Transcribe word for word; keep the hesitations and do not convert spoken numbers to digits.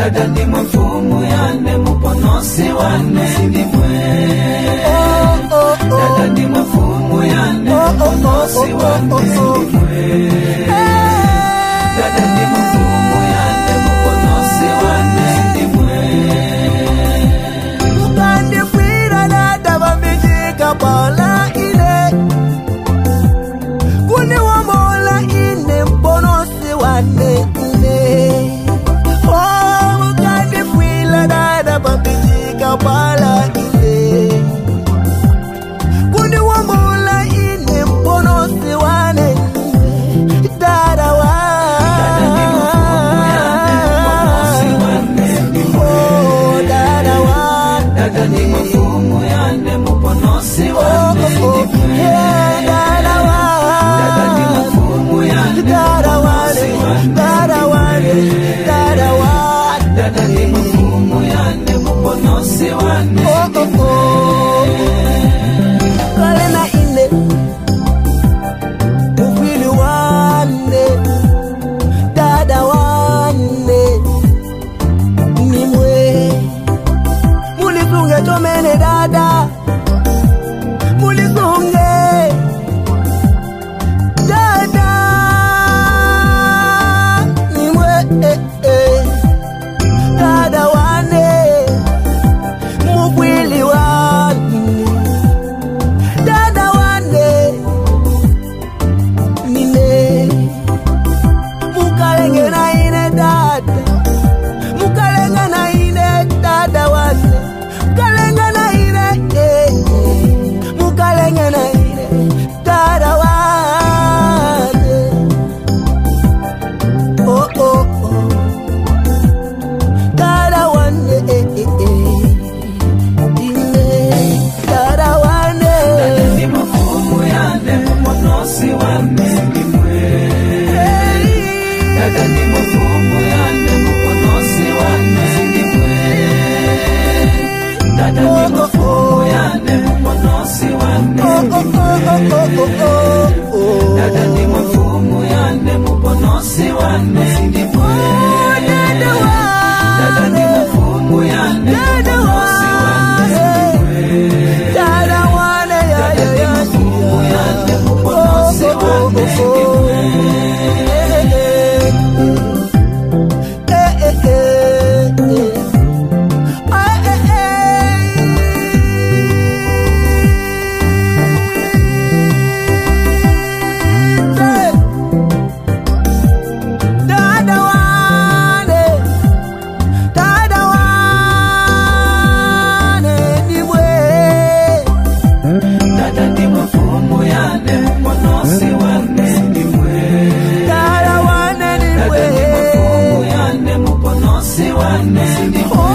dada ni mfumu yane muponosi wane ndimwe. Dada ni mfumu yane muponosi wane ndimwe. Dada ni mfumu yane muponosi wane ndimwe. Mukande kwira dada bambijika pala ile. Kuni wamola ine muponosi wane ine. Oh, mukande kwira dada bambijika pala ile. Kuni wamola ine muponosi wane ine. Dada wa dada ni mfumu yane muponosi wane ndimwe. Dada ni mfumu yane muponosi wane ndimwe. Dada ni mfumu yane muponosi wane ndimwe. Kale na ine ufili wane dada wane nimwe. Mulisunge tomene dada, mulisunge dada nimwe eh, eh. Dada wane mufili wane dada wane nine. Mukalenge na ine dada, mukalenge na ine dada wane. Mukalenge na ine eh, eh. Mukalenge na ine dada wane. Oh oh oh dada wane eh, eh, eh. Ine dada wane. Dada ni mfumu yane muponosi wane ndimwe. Dada ni mfumu yane muponosi wane ndimwe. Dada ni mfumu yane muponosi wane ndimwe. Dada ni mfumu yane muponosi wane ndimwe. Dada ni mfumu yane muponosi wane ndimwe. Dada wane ya ya ya mfumu yane muponosi wane ndimwe. Eh eh eh eh. Ah eh eh. Dada wane, dada wane nimwe. Dada ni mfumu yane muponosi wane ndimwe. Dada wane Dada nimwe. ni mfumu yane muponosi wane ndimwe.